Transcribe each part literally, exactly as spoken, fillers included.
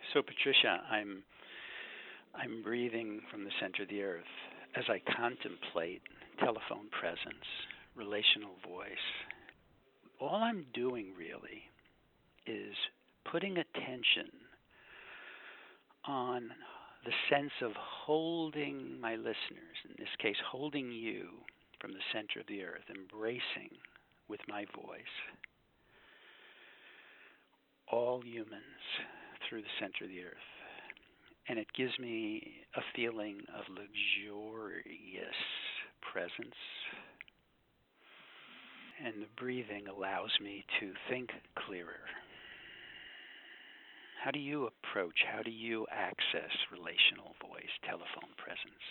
So, Patricia, I'm I'm breathing from the center of the earth as I contemplate telephone presence, relational voice. All I'm doing really is putting attention on the sense of holding my listeners, in this case, holding you from the center of the earth, embracing with my voice all humans through the center of the earth. And it gives me a feeling of luxurious presence. And the breathing allows me to think clearer. How do you approach, how do you access relational voice, telephone presence?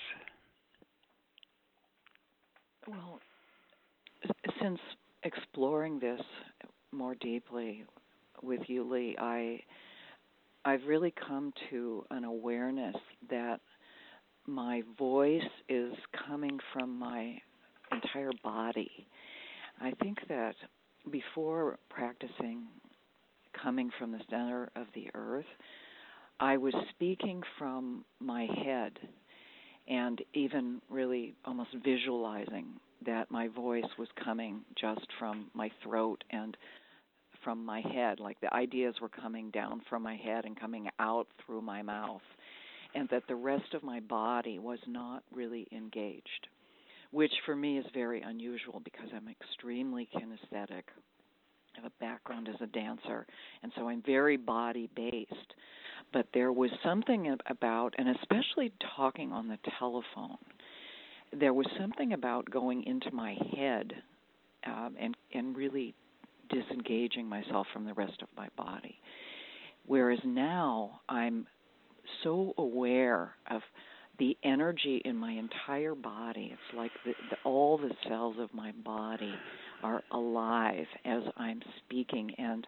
Well, since exploring this more deeply with you, Lee, I, I've really come to an awareness that my voice is coming from my entire body. I think that before practicing coming from the center of the earth, I was speaking from my head and even really almost visualizing that my voice was coming just from my throat and from my head, like the ideas were coming down from my head and coming out through my mouth, and that the rest of my body was not really engaged, which for me is very unusual because I'm extremely kinesthetic. I have a background as a dancer, and so I'm very body-based. But there was something about, and especially talking on the telephone, there was something about going into my head um, and, and really disengaging myself from the rest of my body. Whereas now I'm so aware of the energy in my entire body. It's like the, the, all the cells of my body are alive as I'm speaking, and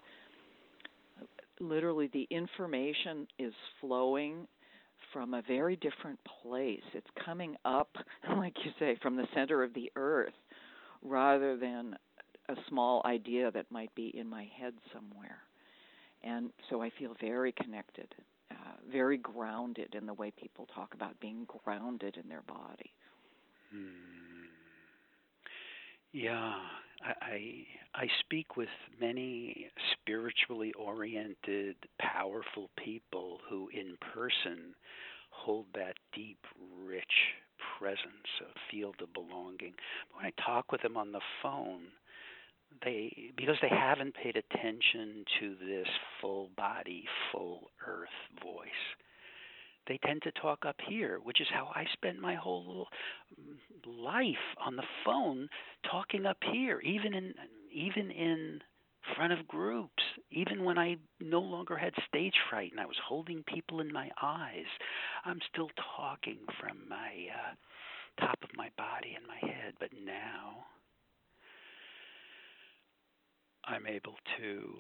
literally the information is flowing from a very different place. It's coming up, like you say, from the center of the earth rather than a small idea that might be in my head somewhere. And so I feel very connected, uh, very grounded in the way people talk about being grounded in their body. Hmm. Yeah, I, I I speak with many spiritually oriented, powerful people who in person hold that deep, rich presence, a field of belonging. When I talk with them on the phone, they because they haven't paid attention to this full body, full earth voice, they tend to talk up here, which is how I spent my whole life on the phone, talking up here, even in even in front of groups, even when I no longer had stage fright and I was holding people in my eyes. I'm still talking from my uh, top of my body and my head, but now I'm able to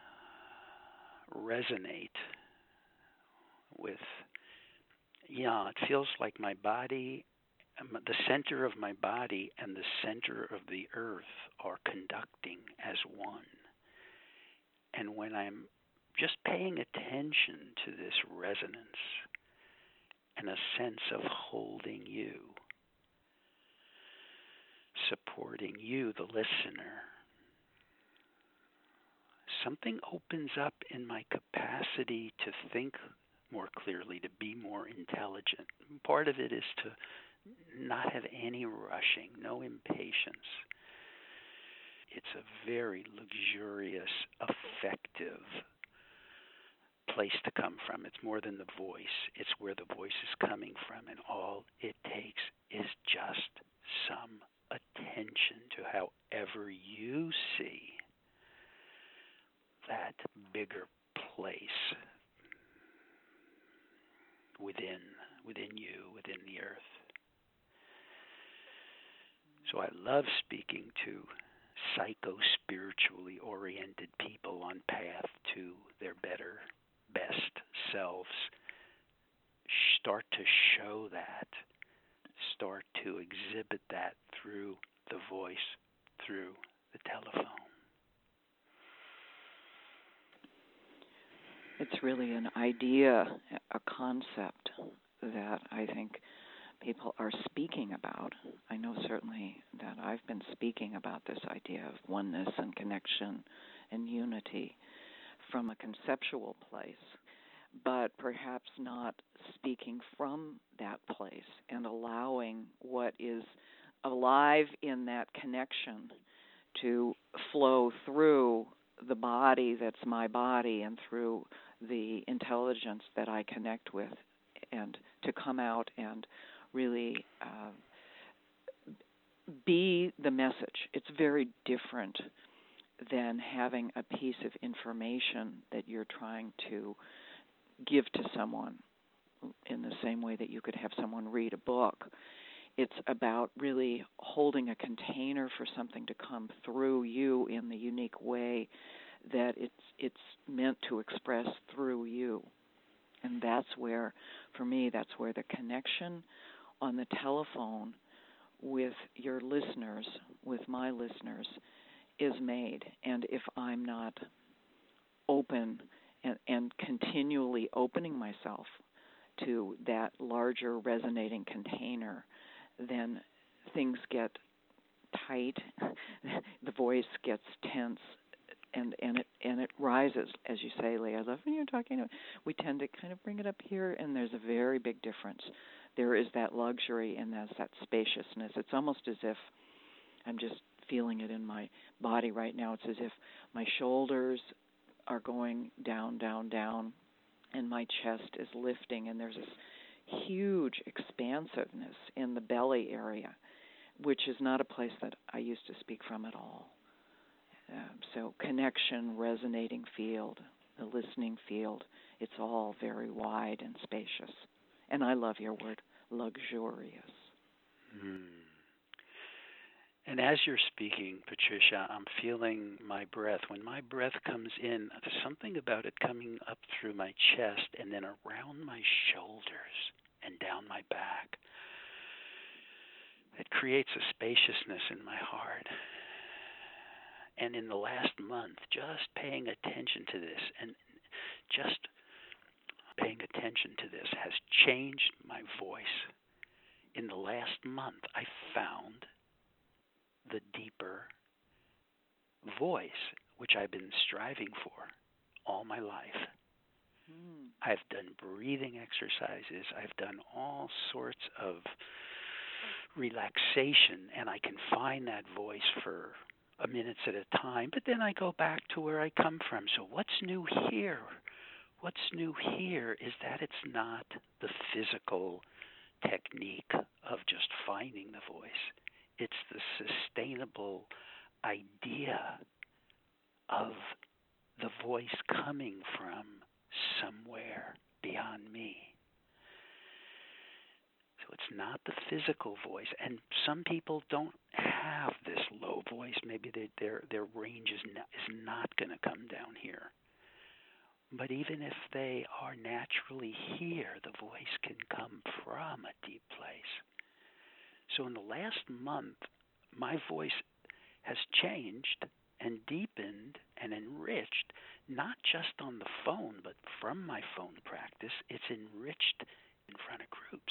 resonate with, yeah, it feels like my body, the center of my body and the center of the earth are conducting as one. And when I'm just paying attention to this resonance and a sense of holding you, supporting you, the listener, something opens up in my capacity to think more clearly, to be more intelligent. Part of it is to not have any rushing, no impatience. It's a very luxurious, effective place to come from. It's more than the voice. It's where the voice is coming from, and all it takes is just some attention to however you see that bigger place within within you, within the earth. So I love speaking to psycho-spiritually oriented people on path to their better, best selves. Start to show that, start to exhibit that through the voice, through the telephone. It's really an idea, a concept that I think people are speaking about. I know certainly that I've been speaking about this idea of oneness and connection and unity from a conceptual place, but perhaps not speaking from that place and allowing what is alive in that connection to flow through the body that's my body and through the intelligence that I connect with, and to come out and really uh, be the message. It's very different than having a piece of information that you're trying to give to someone in the same way that you could have someone read a book. It's about really holding a container for something to come through you in the unique way that it's it's meant to express through you. And that's where, for me, that's where the connection on the telephone with your listeners, with my listeners, is made. And if I'm not open and, and continually opening myself to that larger resonating container, then things get tight, the voice gets tense, and, and it and it rises, as you say, Lee. I love when you're talking about, we tend to kind of bring it up here, and there's a very big difference. There is that luxury and there's that spaciousness. It's almost as if, I'm just feeling it in my body right now, it's as if my shoulders are going down, down, down, and my chest is lifting, and there's this huge expansiveness in the belly area, which is not a place that I used to speak from at all. Um, so connection, resonating field, the listening field, it's all very wide and spacious. And I love your word, luxurious. Mm. And as you're speaking, Patricia, I'm feeling my breath. When my breath comes in, there's something about it coming up through my chest and then around my shoulders and down my back. It creates a spaciousness in my heart. And in the last month, just paying attention to this and just paying attention to this has changed my voice. In the last month, I found the deeper voice, which I've been striving for all my life. Mm. I've done breathing exercises. I've done all sorts of relaxation, and I can find that voice for a minutes at a time, but then I go back to where I come from. So what's new here? What's new here is that it's not the physical technique of just finding the voice. It's the sustainable idea of the voice coming from somewhere beyond me. So it's not the physical voice. And some people don't have this low voice. Maybe they, their their range is not, is not going to come down here. But even if they are naturally here, the voice can come from a deep place. So in the last month, my voice has changed and deepened and enriched, not just on the phone, but from my phone practice. It's enriched in front of groups.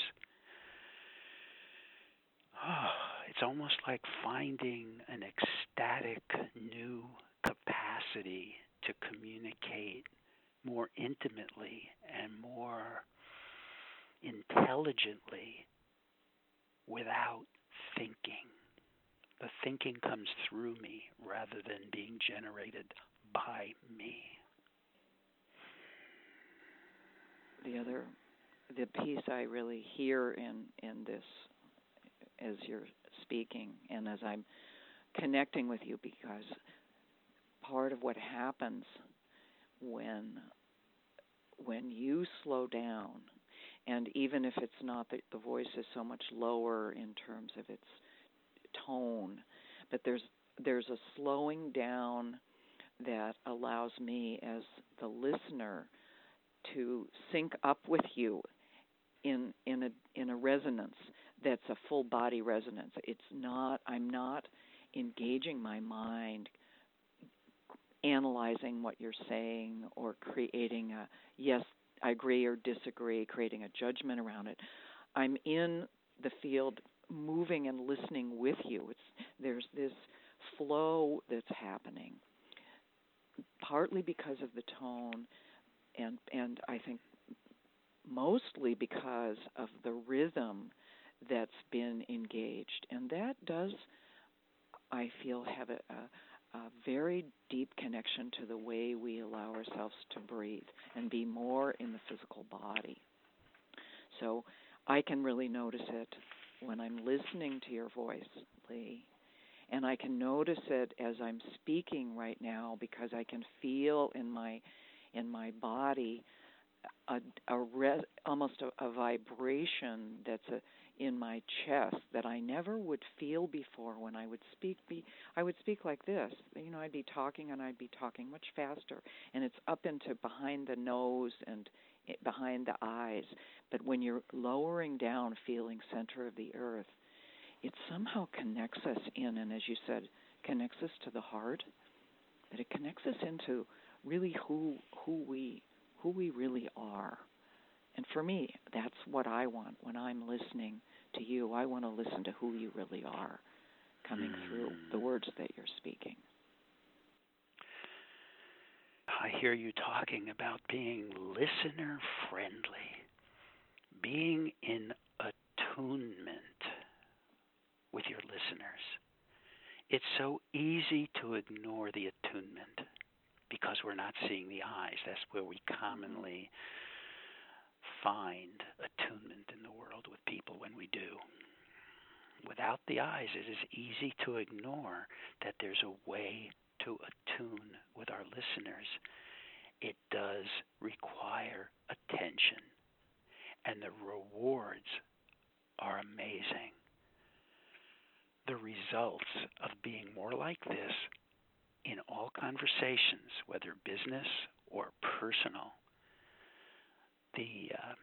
Oh, it's almost like finding an ecstatic new capacity to communicate more intimately and more intelligently without thinking. The thinking comes through me rather than being generated by me. The other, the piece I really hear in, in this as you're speaking and as I'm connecting with you, because part of what happens when when you slow down, and even if it's not that the voice is so much lower in terms of its tone, but there's there's a slowing down that allows me as the listener to sync up with you in in a in a resonance that's a full body resonance. It's not I'm not engaging my mind analyzing what you're saying or creating a yes, I agree or disagree, creating a judgment around it. I'm in the field moving and listening with you. It's there's this flow that's happening, partly because of the tone, and and I think mostly because of the rhythm that's been engaged. And that does, I feel, have a, a, a very deep connection to the way we allow ourselves to breathe and be more in the physical body. So I can really notice it when I'm listening to your voice, Lee. And I can notice it as I'm speaking right now because I can feel in my in my body a, a re, almost a, a vibration that's a, in my chest that I never would feel before when I would speak. Be, I would speak like this. You know, I'd be talking and I'd be talking much faster, and it's up into behind the nose and it, behind the eyes. But when you're lowering down, feeling center of the earth, it somehow connects us in, and as you said, connects us to the heart. But it connects us into really who who we who we really are. And for me, that's what I want when I'm listening to you. I want to listen to who you really are coming mm. through the words that you're speaking. I hear you talking about being listener friendly, being in attunement with your listeners. It's so easy to ignore the attunement because we're not seeing the eyes. That's where we commonly find attunement in the world with people when we do. Without the eyes, it is easy to ignore that there's a way to attune with our listeners. It does require attention, and the rewards are amazing. The results of being more like this in all conversations, whether business or personal, the uh,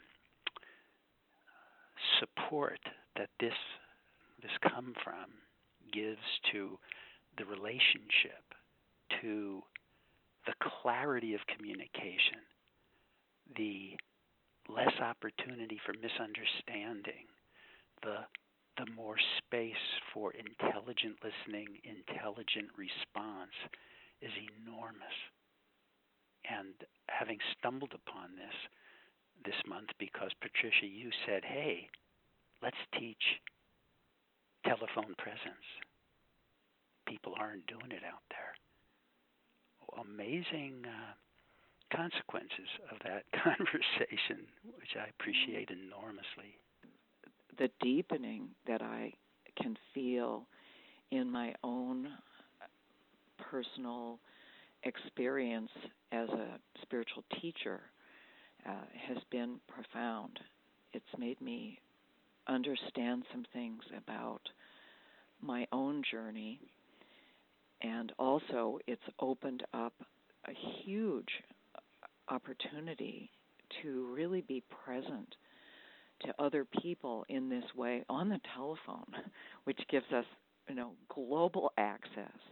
support that this this come from gives to the relationship, to the clarity of communication, the less opportunity for misunderstanding, the the more space for intelligent listening, intelligent response is enormous. And having stumbled upon this this month because, Patricia, you said, hey, let's teach telephone presence. People aren't doing it out there. Amazing uh, consequences of that conversation, which I appreciate enormously. The deepening that I can feel in my own personal experience as a spiritual teacher uh, has been profound. It's made me understand some things about my own journey, and also it's opened up a huge opportunity to really be present to other people in this way on the telephone, which gives us, you know, global access